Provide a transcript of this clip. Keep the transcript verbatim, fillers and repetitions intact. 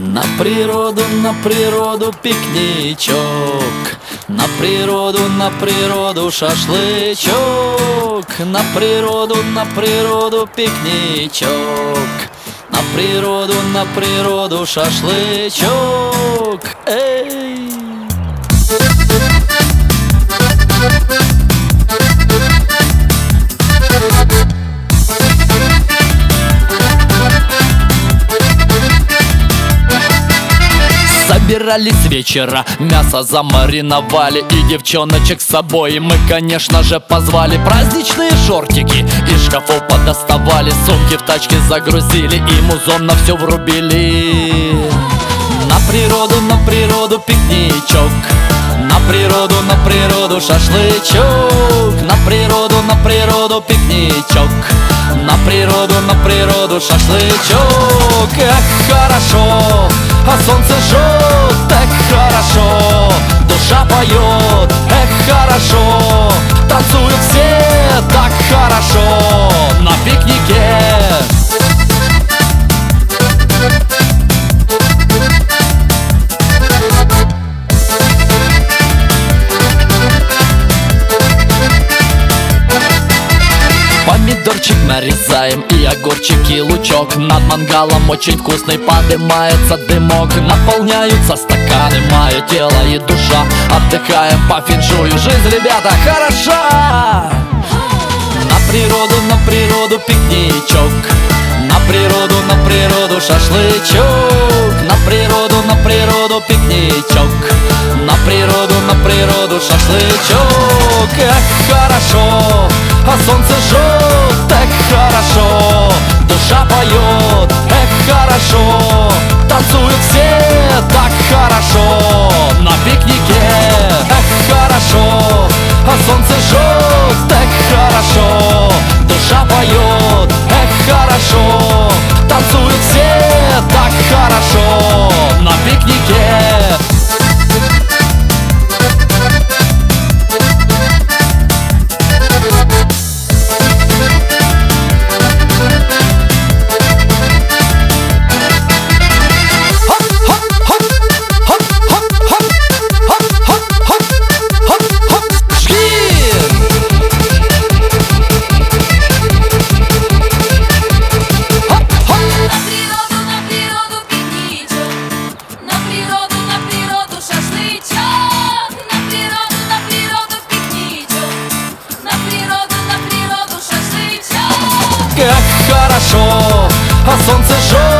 На природу, на природу пикничок, на природу, на природу шашлычок, на природу, на природу пикничок, на природу, на природу шашлычок. Эй! Собирались с вечера, мясо замариновали и девчоночек с собой мы, конечно же, позвали. Праздничные шортики из шкафов подоставали, сумки в тачке загрузили и музон на все врубили. На природу, на природу пикничок, на природу, на природу шашлычок, на природу, на природу пикничок, на природу, на природу шашлычок. Эх, хорошо, а солнце жжет, так хорошо, душа поет, эх, хорошо, танцуют все, так хорошо на пикнике. Помидорчик нарезаем и огурчик и лучок. Над мангалом очень вкусный подымается дымок. Наполняются стаканы, мое тело и душа. Отдыхаем по феншую, жизнь, ребята, хороша. На природу, на природу пикничок, на природу, на природу шашлычок, на природу, на природу пикничок, на природу, на природу шашлычок. Эх, хорошо, а солнце жжет, так хорошо, душа поет, эх, хорошо, танцуют все, так хорошо на пикнике. Эх, хорошо, а солнце жжет, так хорошо, душа поет, эх, хорошо, танцуют все, так хорошо на пикнике. Эх, хорошо, а солнце жжет.